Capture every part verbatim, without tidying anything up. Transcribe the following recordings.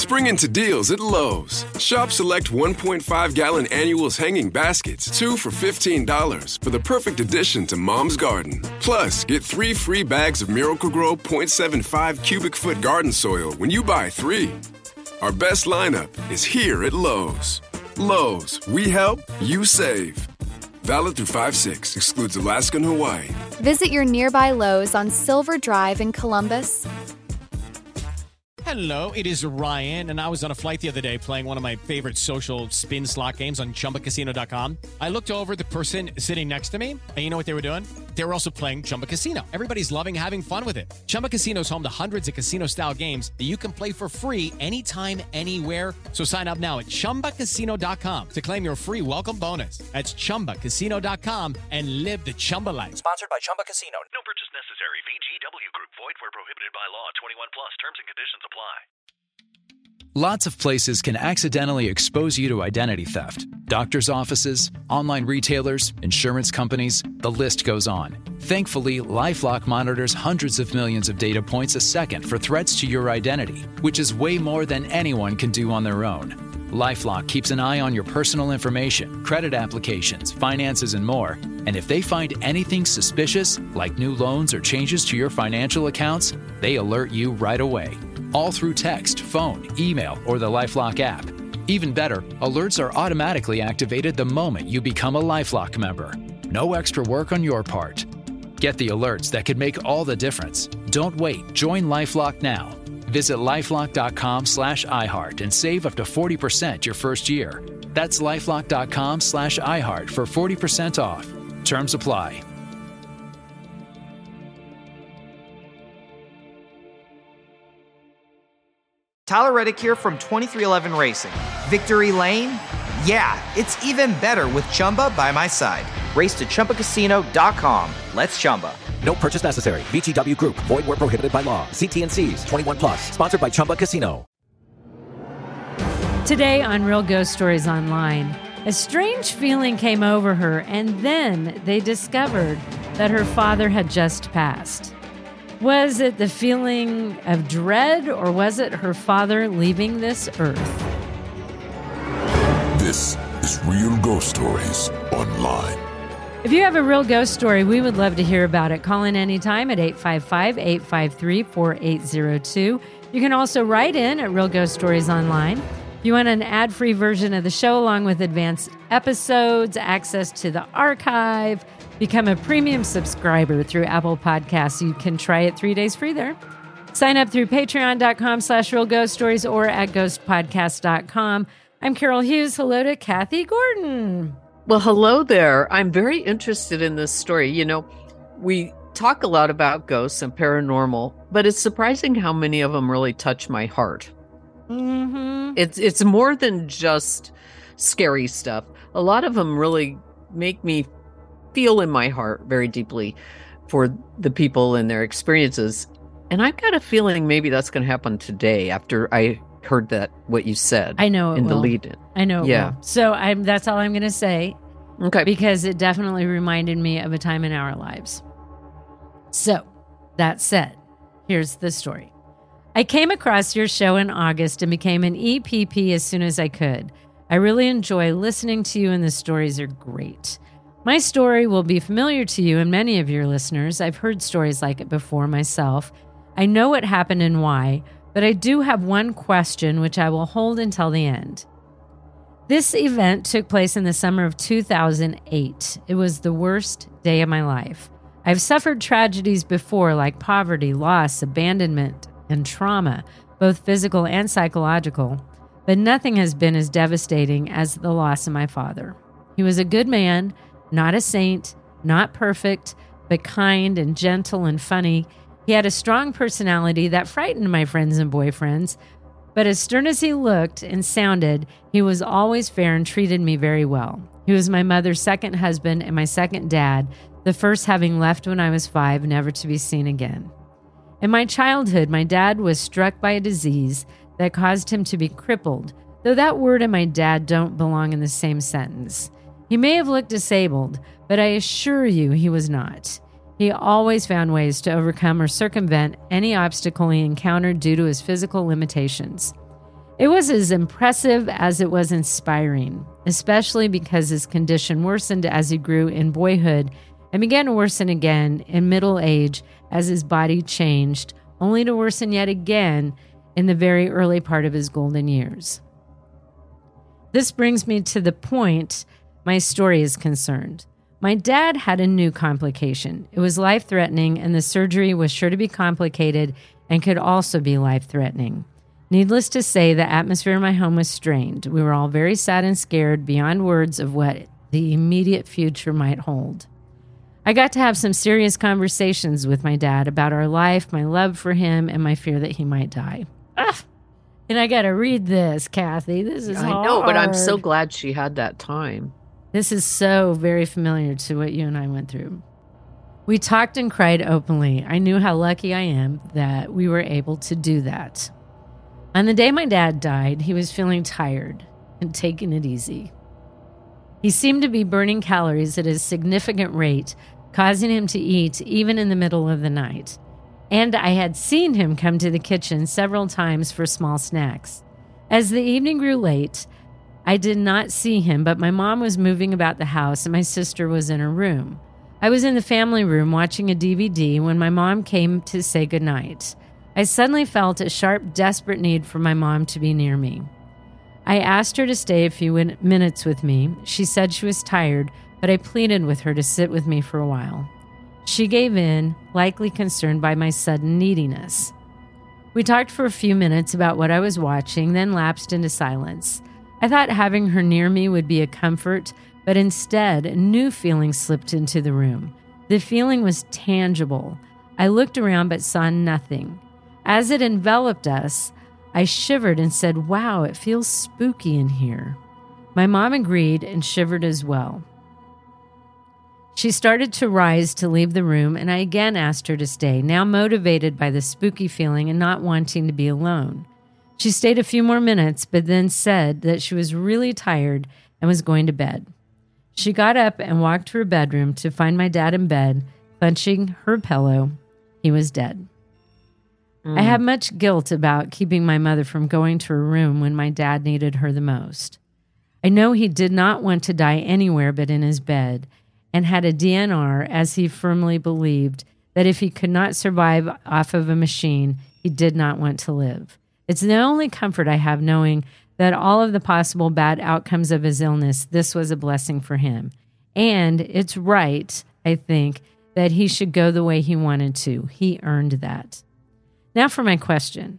Spring into deals at Lowe's. Shop select one point five gallon annuals hanging baskets, two for fifteen dollars, for the perfect addition to Mom's garden. Plus, get three free bags of Miracle-Gro point seven five cubic foot garden soil when you buy three. Our best lineup is here at Lowe's. Lowe's, we help, you save. Valid through five six, excludes Alaska and Hawaii. Visit your nearby Lowe's on Silver Drive in Columbus. Hello, it is Ryan, and I was on a flight the other day playing one of my favorite social spin slot games on Chumba Casino dot com. I looked over at the person sitting next to me, and you know what they were doing? They were also playing Chumba Casino. Everybody's loving having fun with it. Chumba Casino is home to hundreds of casino-style games that you can play for free anytime, anywhere. So sign up now at Chumba Casino dot com to claim your free welcome bonus. That's Chumba Casino dot com and live the Chumba life. Sponsored by Chumba Casino. No purchase necessary. V G W Group. Void where prohibited by law. twenty-one plus. Terms and conditions apply. Lots of places can accidentally expose you to identity theft. Doctors' offices, online retailers, insurance companies, the list goes on. Thankfully, LifeLock monitors hundreds of millions of data points a second for threats to your identity, which is way more than anyone can do on their own. LifeLock keeps an eye on your personal information, credit applications, finances, and more. And if they find anything suspicious, like new loans or changes to your financial accounts, they alert you right away. All through text, phone, email, or the LifeLock app. Even better, alerts are automatically activated the moment you become a LifeLock member. No extra work on your part. Get the alerts that could make all the difference. Don't wait. Join LifeLock now. Visit LifeLock.com slash iHeart and save up to forty percent your first year. That's LifeLock.com slash iHeart for forty percent off. Terms apply. Tyler Reddick here from twenty-three eleven Racing. Victory Lane? Yeah, it's even better with Chumba by my side. Race to Chumba Casino dot com. Let's Chumba. No purchase necessary. V G W Group. Void where prohibited by law. See T and C's. twenty-one plus. Sponsored by Chumba Casino. Today on Real Ghost Stories Online, a strange feeling came over her, and then they discovered that her father had just passed. Was it the feeling of dread, or was it her father leaving this earth? This is Real Ghost Stories Online. If you have a real ghost story, we would love to hear about it. Call in anytime at eight five five, eight five three, four eight zero two. You can also write in at Real Ghost Stories Online. If you want an ad-free version of the show along with advanced episodes, access to the archive, become a premium subscriber through Apple Podcasts. You can try it three days free there. Sign up through patreon.com slash real ghost stories or at ghostpodcast dot com. I'm Carol Hughes. Hello to Kathy Gordon. Well, hello there. I'm very interested in this story. You know, we talk a lot about ghosts and paranormal, but it's surprising how many of them really touch my heart. Mm-hmm. It's it's more than just scary stuff. A lot of them really make me feel in my heart very deeply for the people and their experiences. And I've got a feeling maybe that's going to happen today after I heard that, what you said. I know it in will. the lead-in. I know it yeah. will. So I'm, that's all I'm going to say. Okay. Because it definitely reminded me of a time in our lives. So, that said, here's the story. I came across your show in August and became an E P P as soon as I could. I really enjoy listening to you, and the stories are great. My story will be familiar to you and many of your listeners. I've heard stories like it before myself. I know what happened and why, but I do have one question which I will hold until the end. This event took place in the summer of two thousand eight. It was the worst day of my life. I've suffered tragedies before, like poverty, loss, abandonment, and trauma, both physical and psychological, but nothing has been as devastating as the loss of my father. He was a good man, not a saint, not perfect, but kind and gentle and funny. He had a strong personality that frightened my friends and boyfriends, but as stern as he looked and sounded, he was always fair and treated me very well. He was my mother's second husband and my second dad, the first having left when I was five, never to be seen again. In my childhood, my dad was struck by a disease that caused him to be crippled, though that word and my dad don't belong in the same sentence. He may have looked disabled, but I assure you he was not. He always found ways to overcome or circumvent any obstacle he encountered due to his physical limitations. It was as impressive as it was inspiring, especially because his condition worsened as he grew in boyhood and began to worsen again in middle age as his body changed, only to worsen yet again in the very early part of his golden years. This brings me to the point my story is concerned. My dad had a new complication. It was life-threatening, and the surgery was sure to be complicated and could also be life-threatening. Needless to say, the atmosphere in my home was strained. We were all very sad and scared beyond words of what the immediate future might hold. I got to have some serious conversations with my dad about our life, my love for him, and my fear that he might die. Ah, and I got to read this, Kathy. This is I hard. know, but I'm so glad she had that time. This is so very familiar to what you and I went through. We talked and cried openly. I knew how lucky I am that we were able to do that. On the day my dad died, he was feeling tired and taking it easy. He seemed to be burning calories at a significant rate, causing him to eat even in the middle of the night. And I had seen him come to the kitchen several times for small snacks. As the evening grew late, I did not see him, but my mom was moving about the house and my sister was in her room. I was in the family room watching a D V D when my mom came to say goodnight. I suddenly felt a sharp, desperate need for my mom to be near me. I asked her to stay a few minutes with me. She said she was tired, but I pleaded with her to sit with me for a while. She gave in, likely concerned by my sudden neediness. We talked for a few minutes about what I was watching, then lapsed into silence. I thought having her near me would be a comfort, but instead, a new feeling slipped into the room. The feeling was tangible. I looked around but saw nothing. As it enveloped us, I shivered and said, "Wow, it feels spooky in here." My mom agreed and shivered as well. She started to rise to leave the room, and I again asked her to stay, now motivated by the spooky feeling and not wanting to be alone. She stayed a few more minutes, but then said that she was really tired and was going to bed. She got up and walked to her bedroom to find my dad in bed, clenching her pillow. He was dead. Mm. I had much guilt about keeping my mother from going to her room when my dad needed her the most. I know he did not want to die anywhere but in his bed, and had a D N R, as he firmly believed that if he could not survive off of a machine, he did not want to live. It's the only comfort I have, knowing that all of the possible bad outcomes of his illness, this was a blessing for him. And it's right, I think, that he should go the way he wanted to. He earned that. Now for my question.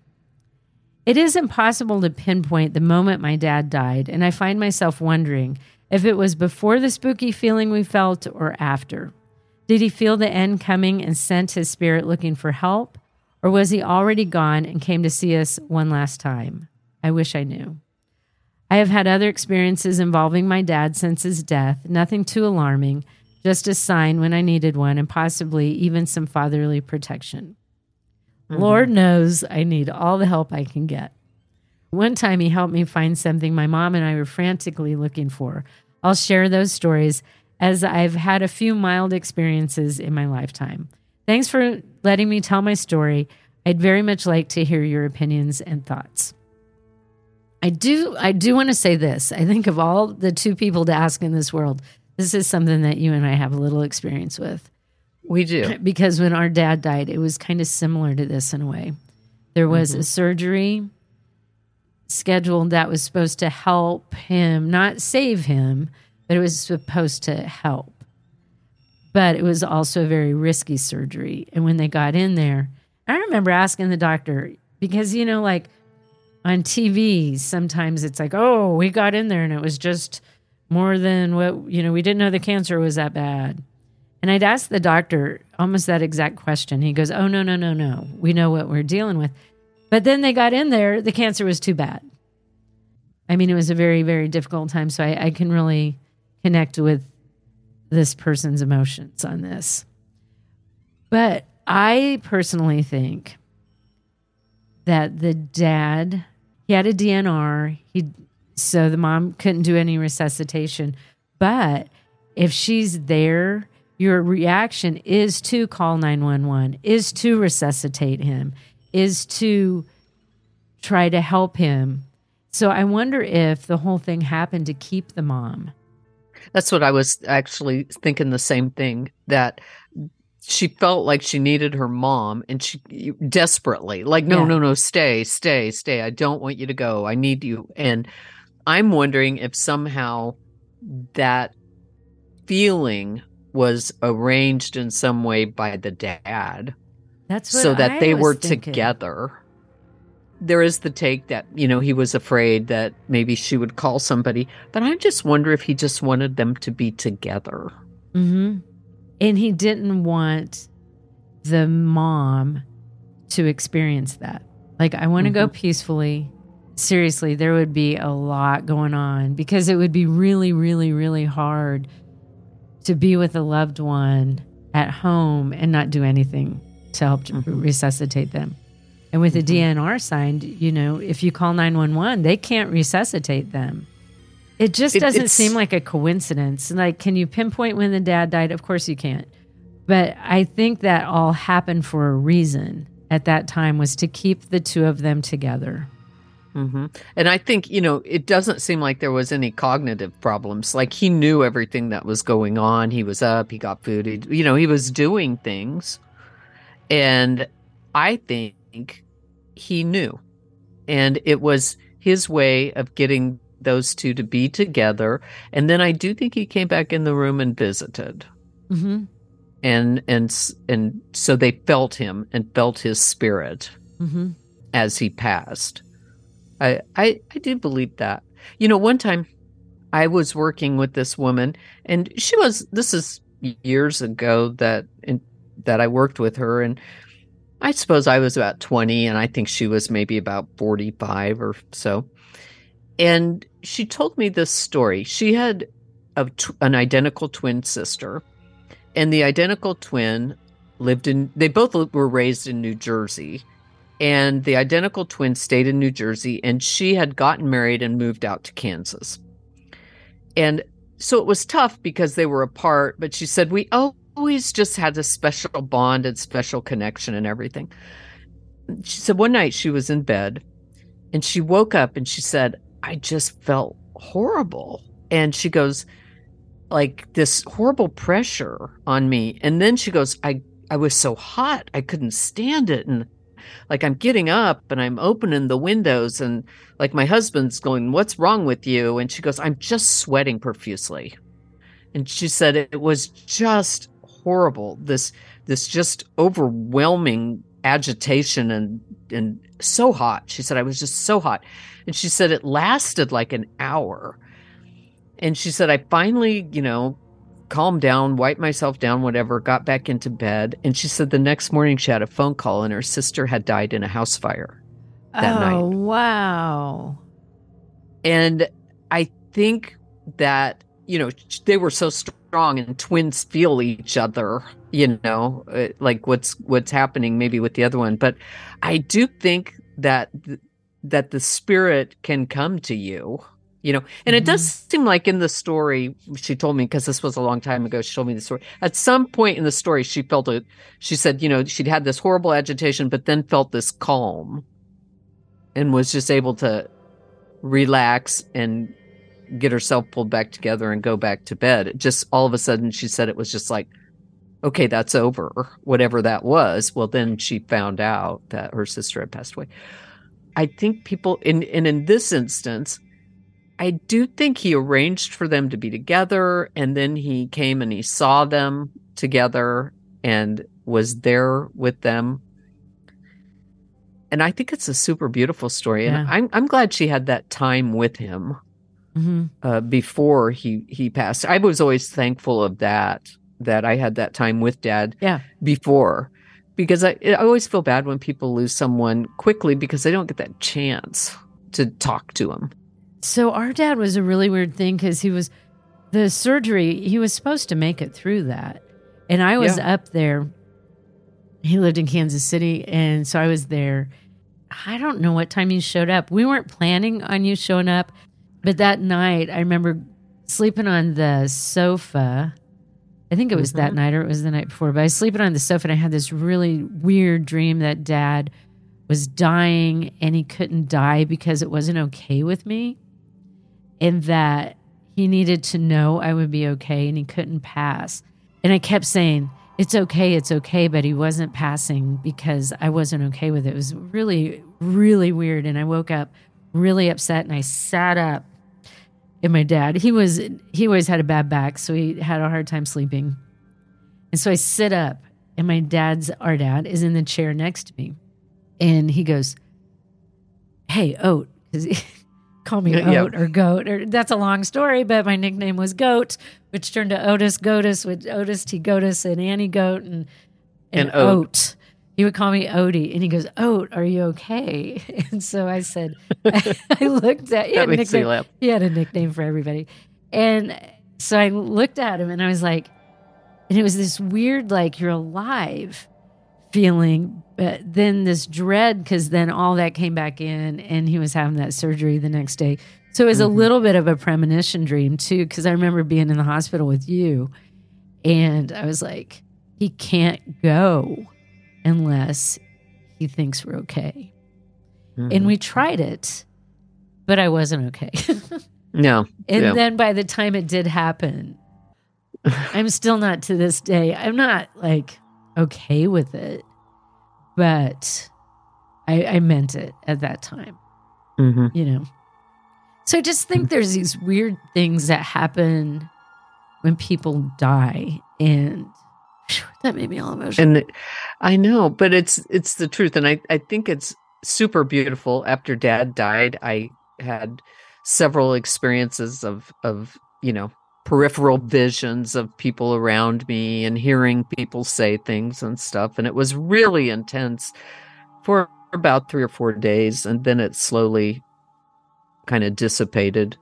It is impossible to pinpoint the moment my dad died, and I find myself wondering if it was before the spooky feeling we felt or after. Did he feel the end coming and sent his spirit looking for help? Or was he already gone and came to see us one last time? I wish I knew. I have had other experiences involving my dad since his death, nothing too alarming, just a sign when I needed one, and possibly even some fatherly protection. Mm-hmm. Lord knows I need all the help I can get. One time he helped me find something my mom and I were frantically looking for. I'll share those stories as I've had a few mild experiences in my lifetime. Thanks for letting me tell my story. I'd very much like to hear your opinions and thoughts. I do I do want to say this. I think of all the two people to ask in this world, this is something that you and I have a little experience with. We do. Because when our dad died, it was kind of similar to this in a way. There was mm-hmm. a surgery scheduled that was supposed to help him, not save him, but it was supposed to help. But it was also a very risky surgery. And when they got in there, I remember asking the doctor, because, you know, like on T V, sometimes it's like, oh, we got in there and it was just more than what, you know, we didn't know the cancer was that bad. And I'd ask the doctor almost that exact question. He goes, oh, no, no, no, no. We know what we're dealing with. But then they got in there, the cancer was too bad. I mean, it was a very, very difficult time. So I, I can really connect with this person's emotions on this. But I personally think that the dad, he had a D N R, he so the mom couldn't do any resuscitation. But if she's there, your reaction is to call nine one one, is to resuscitate him, is to try to help him. So I wonder if the whole thing happened to keep the mom. That's what I was actually thinking, the same thing, that she felt like she needed her mom, and she desperately, like, no, Yeah. no, no, stay, stay, stay. I don't want you to go. I need you. And I'm wondering if somehow that feeling was arranged in some way by the dad. That's what so that I they was were thinking. together. There is the take that, you know, he was afraid that maybe she would call somebody, but I just wonder if he just wanted them to be together. Mm-hmm. And he didn't want the mom to experience that. Like, I want to Mm-hmm. go peacefully. Seriously, there would be a lot going on because it would be really, really, really hard to be with a loved one at home and not do anything to help Mm-hmm. resuscitate them. And with a Mm-hmm. D N R signed, you know, if you call nine one one, they can't resuscitate them. It just It- doesn't it's- seem like a coincidence. Like, can you pinpoint when the dad died? Of course you can't. But I think that all happened for a reason at that time, was to keep the two of them together. Mm-hmm. And I think, you know, it doesn't seem like there was any cognitive problems. Like, he knew everything that was going on. He was up, he got food, he, you know, he was doing things. And I think he knew. And it was his way of getting those two to be together. And then I do think he came back in the room and visited. Mm-hmm. And and and so they felt him and felt his spirit Mm-hmm. as he passed. I, I I do believe that. You know, one time I was working with this woman, and she was, this is years ago that in, that I worked with her, and I suppose I was about twenty, and I think she was maybe about forty-five or so. And she told me this story. She had a, tw- an identical twin sister, and the identical twin lived in, they both were raised in New Jersey. And the identical twin stayed in New Jersey, and she had gotten married and moved out to Kansas. And so it was tough because they were apart, but she said, we always just had a special bond and special connection and everything. She said one night she was in bed and she woke up and she said, I just felt horrible. And she goes, like, this horrible pressure on me. And then she goes, I, I was so hot, I couldn't stand it. And like, I'm getting up and I'm opening the windows, and like, my husband's going, what's wrong with you? And she goes, I'm just sweating profusely. And she said it was just horrible. This, this just overwhelming agitation and, and so hot. She said, I was just so hot. And she said it lasted like an hour. And she said, I finally, you know, calmed down, wiped myself down, whatever, got back into bed. And she said the next morning she had a phone call and her sister had died in a house fire that oh, night. wow. And I think that, you know, they were so strong, and twins feel each other, you know, uh, like what's what's happening maybe with the other one. But I do think that th- that the spirit can come to you. You know, and mm-hmm. it does seem like in the story, she told me, because this was a long time ago, she told me the story. At some point in the story, she felt it. She said, you know, she'd had this horrible agitation, but then felt this calm and was just able to relax and get herself pulled back together and go back to bed. It just all of a sudden, she said it was just like, okay, that's over, whatever that was. Well, then she found out that her sister had passed away. I think people, in, and in this instance, I do think he arranged for them to be together, and then he came and he saw them together and was there with them. And I think it's a super beautiful story. Yeah. And I'm I'm glad she had that time with him Mm-hmm. uh, before he, he passed. I was always thankful of that, that I had that time with Dad Yeah. before, because I, I always feel bad when people lose someone quickly because they don't get that chance to talk to him. So our dad was a really weird thing because he was, the surgery, he was supposed to make it through that. And I was Yeah. up there. He lived in Kansas City. And so I was there. I don't know what time you showed up. We weren't planning on you showing up. But that night, I remember sleeping on the sofa. I think it was Mm-hmm. that night or it was the night before. But I was sleeping on the sofa and I had this really weird dream that Dad was dying and he couldn't die because it wasn't okay with me, and that he needed to know I would be okay and he couldn't pass. And I kept saying, it's okay, it's okay, but he wasn't passing because I wasn't okay with it. It was really, really weird. And I woke up really upset and I sat up. And my dad, he was, he always had a bad back, so he had a hard time sleeping. And so I sit up and my dad's, our dad, is in the chair next to me. And he goes, hey, Oat, because he called me Yeah. Oat or Goat. Or, that's a long story, but my nickname was Goat, which turned to Otis Goatus, with Otis T. Goatus and Annie Goat and, and, And Oat. Oat. He would call me Odie, and he goes, Oat, are you okay? And so I said, I, I looked at, he That had, a makes me nickname, laugh. he had a nickname for everybody. And so I looked at him and I was like, and it was this weird, like, you're alive feeling, but then this dread, because then all that came back in and he was having that surgery the next day. So it was Mm-hmm. a little bit of a premonition dream too, because I remember being in the hospital with you and I was like, he can't go unless he thinks we're okay. Mm-hmm. And we tried it, but I wasn't okay. No. And yeah. then by the time it did happen, I'm still not to this day. I'm not like okay with it, but I, I meant it at that time, Mhm. you know? So I just think there's these weird things that happen when people die, and phew, that made me all emotional. And I know, but it's it's the truth. And I, I think it's super beautiful. After Dad died, I had several experiences of of, you know, peripheral visions of people around me and hearing people say things and stuff. And it was really intense for about three or four days. And then it slowly kind of dissipated.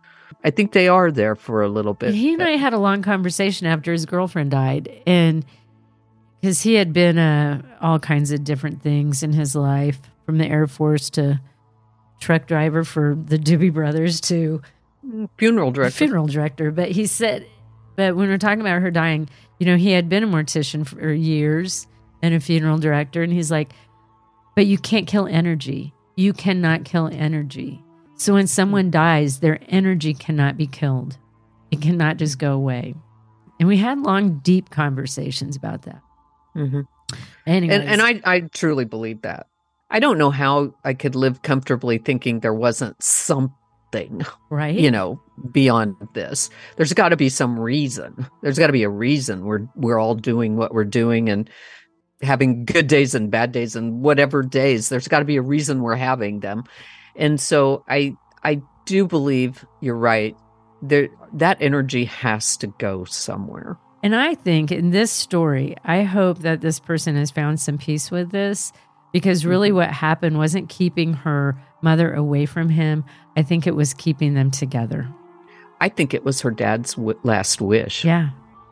I think they are there for a little bit. He and I had a long conversation after his girlfriend died, and because he had been uh, all kinds of different things in his life, from the Air Force to truck driver for the Doobie Brothers to Funeral director. funeral director. But he said, but when we're talking about her dying, you know, he had been a mortician for years and a funeral director, and he's like, but you can't kill energy. You cannot kill energy. So when someone dies, their energy cannot be killed. It cannot just go away. And we had long, deep conversations about that. Mm-hmm. Anyways. And, and I, I truly believe that. I don't know how I could live comfortably thinking there wasn't something, right? you know, beyond this. There's got to be some reason. There's got to be a reason we're we're all doing what we're doing and having good days and bad days and whatever days. There's got to be a reason we're having them. And so I I do believe you're right. There, that energy has to go somewhere. And I think in this story, I hope that this person has found some peace with this, because really what happened wasn't keeping her mother away from him. I think it was keeping them together. I think it was her dad's w- last wish. Yeah.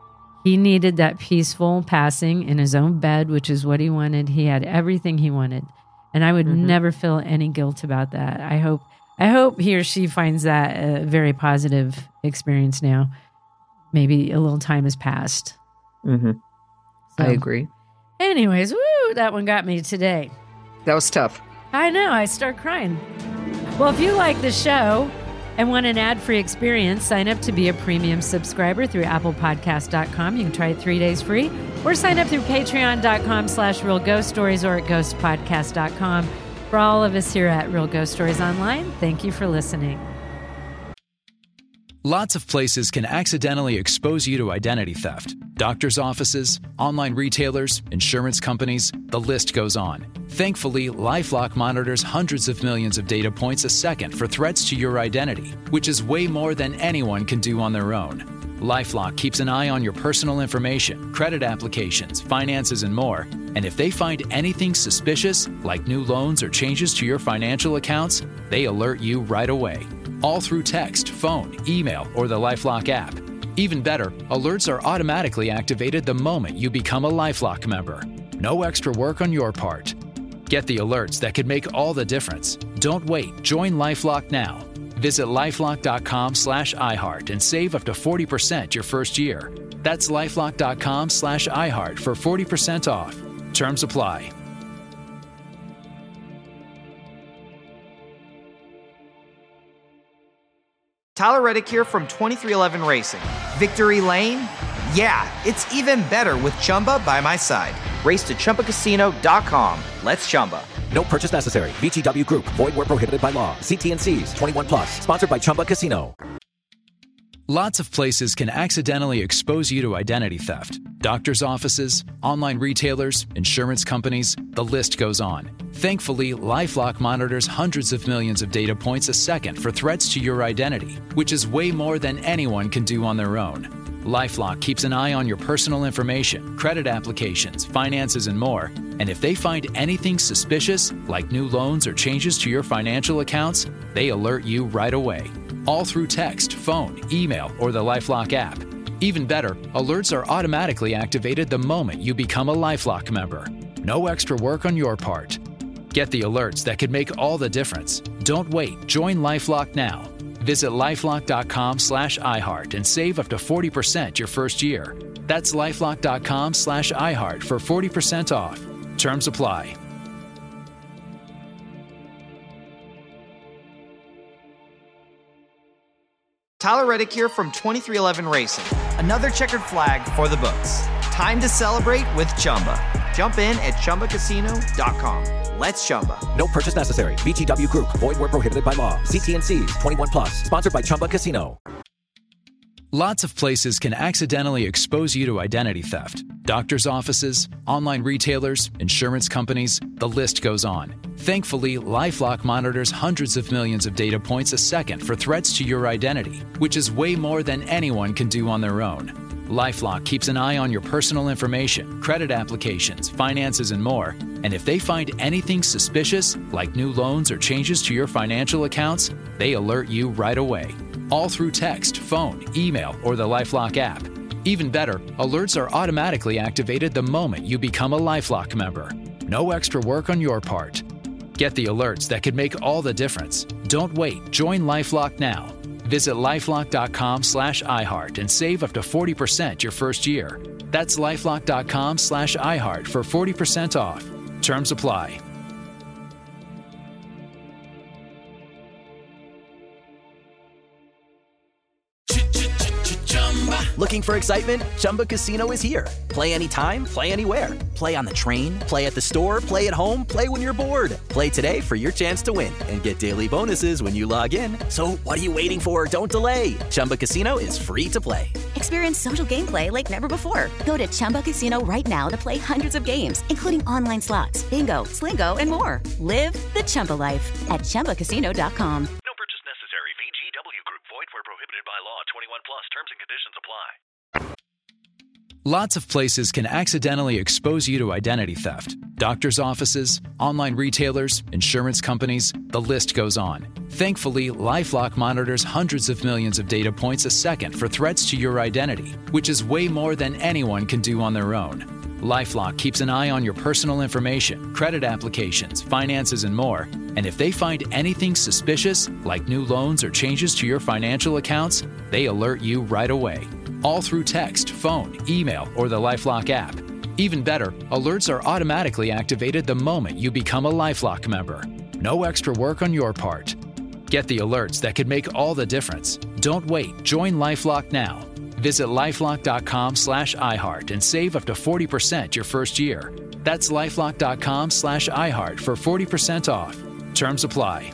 He needed that peaceful passing in his own bed, which is what he wanted. He had everything he wanted. And I would Mm-hmm. never feel any guilt about that. I hope I hope he or she finds that a very positive experience now. Maybe a little time has passed. Mm-hmm. I So- agree. Anyways, woo, that one got me today. That was tough. I know, I start crying. Well, if you like the show and want an ad-free experience, sign up to be a premium subscriber through apple podcast dot com. You can try it three days free, or sign up through patreon dot com slash real ghost stories or at ghost podcast dot com. For all of us here at Real Ghost Stories Online, thank you for listening. Lots of places can accidentally expose you to identity theft. Doctors' offices, online retailers, insurance companies, the list goes on. Thankfully, LifeLock monitors hundreds of millions of data points a second for threats to your identity, which is way more than anyone can do on their own. LifeLock keeps an eye on your personal information, credit applications, finances, and more. And if they find anything suspicious, like new loans or changes to your financial accounts, they alert you right away. All through text, phone, email, or the LifeLock app. Even better, alerts are automatically activated the moment you become a LifeLock member. No extra work on your part. Get the alerts that could make all the difference. Don't wait. Join LifeLock now. Visit lifelock dot com slash iHeart and save up to forty percent your first year. That's lifelock dot com slash iHeart for forty percent off. Terms apply. Tyler Reddick here from twenty-three eleven Racing. Victory Lane? Yeah, it's even better with Chumba by my side. Race to Chumba Casino dot com. Let's Chumba. No purchase necessary. V G W Group. Void where prohibited by law. See T and C's. twenty-one plus. Sponsored by Chumba Casino. Lots of places can accidentally expose you to identity theft. Doctors' offices, online retailers, insurance companies, the list goes on. Thankfully, LifeLock monitors hundreds of millions of data points a second for threats to your identity, which is way more than anyone can do on their own. LifeLock keeps an eye on your personal information, credit applications, finances, and more. And if they find anything suspicious, like new loans or changes to your financial accounts, they alert you right away. All through text, phone, email, or the LifeLock app. Even better, alerts are automatically activated the moment you become a LifeLock member. No extra work on your part. Get the alerts that could make all the difference. Don't wait. Join LifeLock now. Visit lifelock.com slash iHeart and save up to forty percent your first year. That's lifelock.com slash iHeart for forty percent off. Terms apply. Tyler Reddick here from twenty-three eleven Racing. Another checkered flag for the books. Time to celebrate with Chumba. Jump in at Chumba Casino dot com. Let's Chumba. No purchase necessary. V G W Group. Void where prohibited by law. See T and C's. twenty-one plus. Sponsored by Chumba Casino. Lots of places can accidentally expose you to identity theft. Doctors' offices, online retailers, insurance companies, the list goes on. Thankfully, LifeLock monitors hundreds of millions of data points a second for threats to your identity, which is way more than anyone can do on their own. LifeLock keeps an eye on your personal information, credit applications, finances, and more. And if they find anything suspicious, like new loans or changes to your financial accounts, they alert you right away. All through text, phone, email, or the LifeLock app. Even better, alerts are automatically activated the moment you become a LifeLock member. No extra work on your part. Get the alerts that could make all the difference. Don't wait. Join LifeLock now. Visit lifelock.com slash iHeart and save up to forty percent your first year. That's lifelock.com slash iHeart for forty percent off. Terms apply. Looking for excitement? Chumba Casino is here. Play anytime, play anywhere. Play on the train, play at the store, play at home, play when you're bored. Play today for your chance to win and get daily bonuses when you log in. So what are you waiting for? Don't delay. Chumba Casino is free to play. Experience social gameplay like never before. Go to Chumba Casino right now to play hundreds of games, including online slots, bingo, Slingo, and more. Live the Chumba life at Chumba Casino dot com. No purchase necessary. V G W Group. Void where prohibited by law. twenty-one plus. Terms and conditions apply. Lots of places can accidentally expose you to identity theft. Doctors' offices, online retailers, insurance companies, the list goes on. Thankfully, LifeLock monitors hundreds of millions of data points a second for threats to your identity, which is way more than anyone can do on their own. LifeLock keeps an eye on your personal information, credit applications, finances, and more. And if they find anything suspicious, like new loans or changes to your financial accounts, they alert you right away. All through text, phone, email, or the LifeLock app. Even better, alerts are automatically activated the moment you become a LifeLock member. No extra work on your part. Get the alerts that could make all the difference. Don't wait. Join LifeLock now. Visit lifelock.com slash iHeart and save up to forty percent your first year. That's lifelock.com slash iHeart for forty percent off. Terms apply.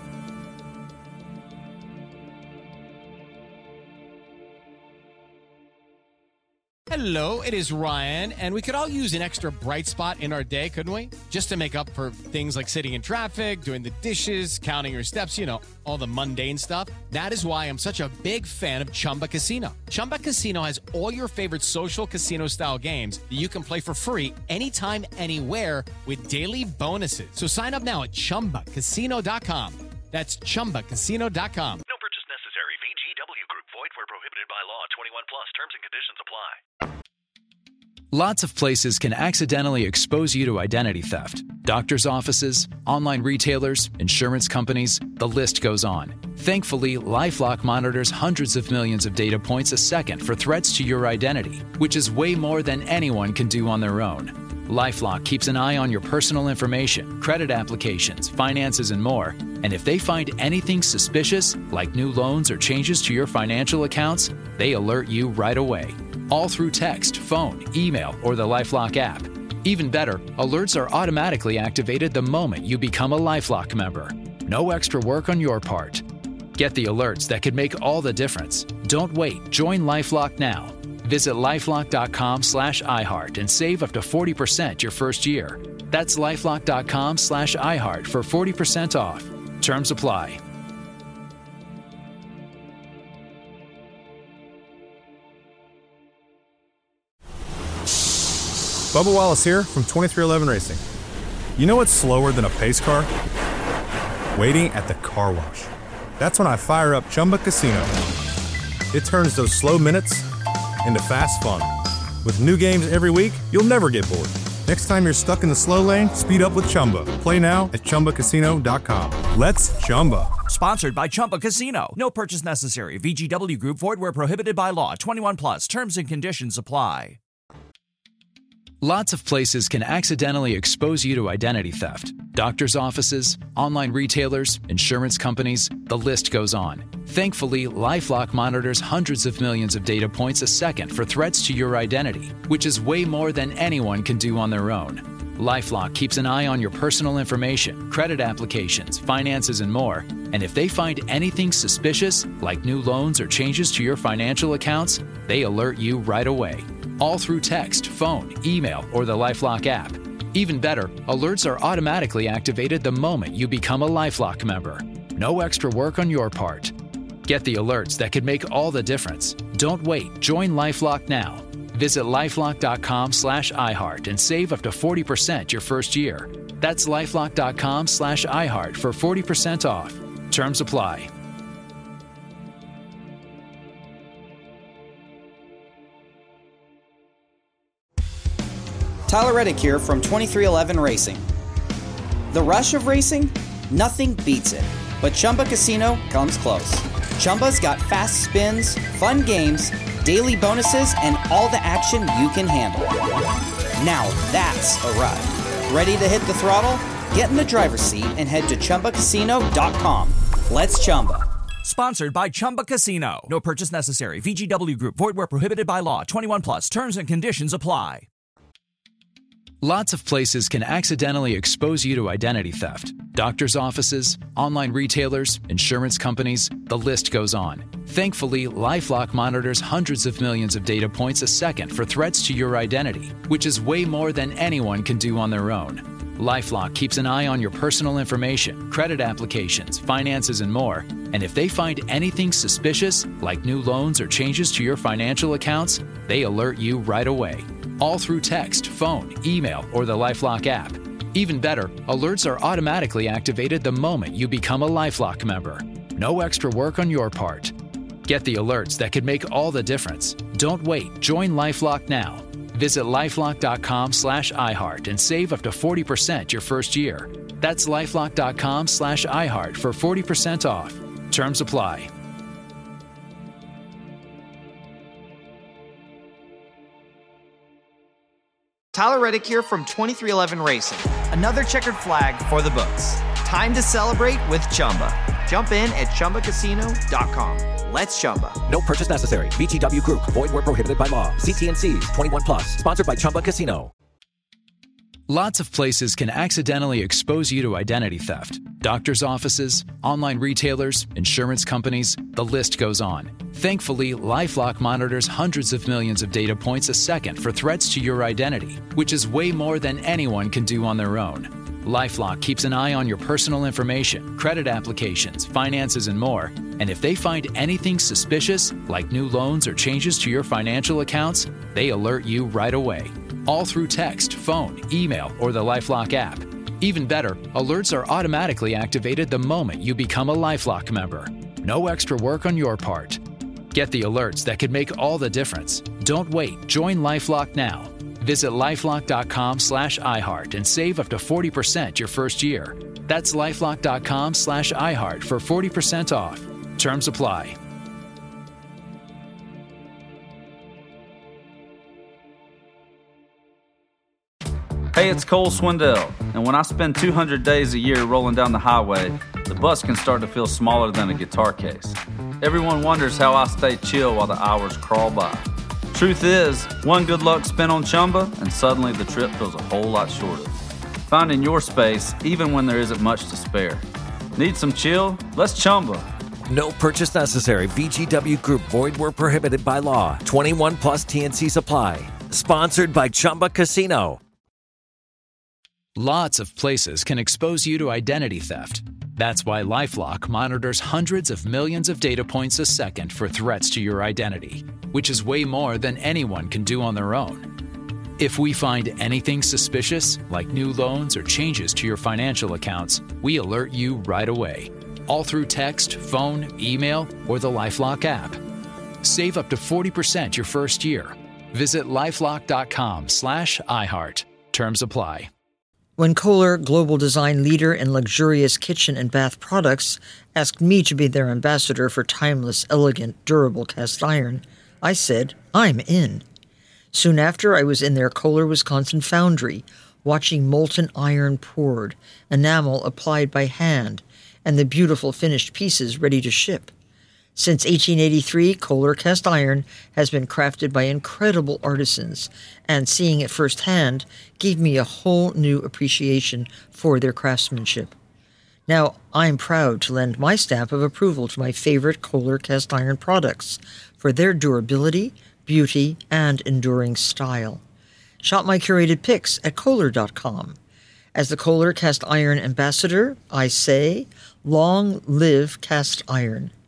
Hello, it is Ryan, and we could all use an extra bright spot in our day, couldn't we? Just to make up for things like sitting in traffic, doing the dishes, counting your steps, you know, all the mundane stuff. That is why I'm such a big fan of Chumba Casino. Chumba Casino has all your favorite social casino-style games that you can play for free anytime, anywhere with daily bonuses. So sign up now at chumba casino dot com. That's chumba casino dot com. No purchase necessary. V G W Group. Void where prohibited by law. twenty-one plus. Terms and conditions apply. Lots of places can accidentally expose you to identity theft. Doctors' offices, online retailers, insurance companies, the list goes on. Thankfully, LifeLock monitors hundreds of millions of data points a second for threats to your identity, which is way more than anyone can do on their own. LifeLock keeps an eye on your personal information, credit applications, finances, and more. And if they find anything suspicious, like new loans or changes to your financial accounts, they alert you right away. All through text, phone, email, or the LifeLock app. Even better, alerts are automatically activated the moment you become a LifeLock member. No extra work on your part. Get the alerts that could make all the difference. Don't wait. Join LifeLock now. Visit lifelock.com slash iHeart and save up to forty percent your first year. That's lifelock.com slash iHeart for forty percent off. Terms apply. Bubba Wallace here from twenty-three eleven Racing. You know what's slower than a pace car? Waiting at the car wash. That's when I fire up Chumba Casino. It turns those slow minutes into fast fun. With new games every week, you'll never get bored. Next time you're stuck in the slow lane, speed up with Chumba. Play now at Chumba Casino dot com. Let's Chumba. Sponsored by Chumba Casino. No purchase necessary. V G W Group. Void where prohibited by law. twenty-one plus. Terms and conditions apply. Lots of places can accidentally expose you to identity theft. Doctors' offices, online retailers, insurance companies, the list goes on. Thankfully, LifeLock monitors hundreds of millions of data points a second for threats to your identity, which is way more than anyone can do on their own. LifeLock keeps an eye on your personal information, credit applications, finances, and more. And if they find anything suspicious, like new loans or changes to your financial accounts, they alert you right away. All through text, phone, email, or the LifeLock app. Even better, alerts are automatically activated the moment you become a LifeLock member. No extra work on your part. Get the alerts that could make all the difference. Don't wait. Join LifeLock now. Visit lifelock.com slash iHeart and save up to forty percent your first year. That's lifelock.com slash iHeart for forty percent off. Terms apply. Tyler Reddick here from twenty-three eleven Racing. The rush of racing? Nothing beats it. But Chumba Casino comes close. Chumba's got fast spins, fun games, daily bonuses, and all the action you can handle. Now that's a ride. Ready to hit the throttle? Get in the driver's seat and head to Chumba Casino dot com. Let's Chumba. Sponsored by Chumba Casino. No purchase necessary. V G W Group. Void where prohibited by law. twenty-one plus. Terms and conditions apply. Lots of places can accidentally expose you to identity theft. Doctors' offices, online retailers, insurance companies, the list goes on. Thankfully, LifeLock monitors hundreds of millions of data points a second for threats to your identity, which is way more than anyone can do on their own. LifeLock keeps an eye on your personal information, credit applications, finances, and more. And if they find anything suspicious, like new loans or changes to your financial accounts, they alert you right away. All through text, phone, email, or the LifeLock app. Even better, alerts are automatically activated the moment you become a LifeLock member. No extra work on your part. Get the alerts that could make all the difference. Don't wait. Join LifeLock now. Visit lifelock.com slash iHeart and save up to forty percent your first year. That's lifelock.com slash iHeart for forty percent off. Terms apply. Tyler Reddick here from twenty-three eleven Racing. Another checkered flag for the books. Time to celebrate with Chumba. Jump in at Chumba Casino dot com. Let's Chumba. No purchase necessary. V G W Group. Void where prohibited by law. See T and C's. twenty-one plus. Sponsored by Chumba Casino. Lots of places can accidentally expose you to identity theft. Doctors' offices, online retailers, insurance companies, the list goes on. Thankfully, LifeLock monitors hundreds of millions of data points a second for threats to your identity, which is way more than anyone can do on their own. LifeLock keeps an eye on your personal information, credit applications, finances, and more. And if they find anything suspicious, like new loans or changes to your financial accounts, they alert you right away. All through text, phone, email, or the LifeLock app. Even better, alerts are automatically activated the moment you become a LifeLock member. No extra work on your part. Get the alerts that could make all the difference. Don't wait. Join LifeLock now. Visit lifelock.com slash iHeart and save up to forty percent your first year. That's lifelock.com slash iHeart for forty percent off. Terms apply. Hey, it's Cole Swindell, and when I spend two hundred days a year rolling down the highway, the bus can start to feel smaller than a guitar case. Everyone wonders how I stay chill while the hours crawl by. Truth is, one good luck spin on Chumba, and suddenly the trip feels a whole lot shorter. Finding your space, even when there isn't much to spare. Need some chill? Let's Chumba. No purchase necessary. V G W Group. Void where prohibited by law. twenty-one plus T N C supply. Sponsored by Chumba Casino. Lots of places can expose you to identity theft. That's why LifeLock monitors hundreds of millions of data points a second for threats to your identity, which is way more than anyone can do on their own. If we find anything suspicious, like new loans or changes to your financial accounts, we alert you right away, all through text, phone, email, or the LifeLock app. Save up to forty percent your first year. Visit lifelock.com slash iHeart. Terms apply. When Kohler, global design leader in luxurious kitchen and bath products, asked me to be their ambassador for timeless, elegant, durable cast iron, I said, I'm in. Soon after, I was in their Kohler, Wisconsin foundry, watching molten iron poured, enamel applied by hand, and the beautiful finished pieces ready to ship. Since eighteen eighty-three, Kohler cast iron has been crafted by incredible artisans, and seeing it firsthand gave me a whole new appreciation for their craftsmanship. Now, I'm proud to lend my stamp of approval to my favorite Kohler cast iron products for their durability, beauty, and enduring style. Shop my curated picks at Kohler dot com. As the Kohler cast iron ambassador, I say, long live cast iron.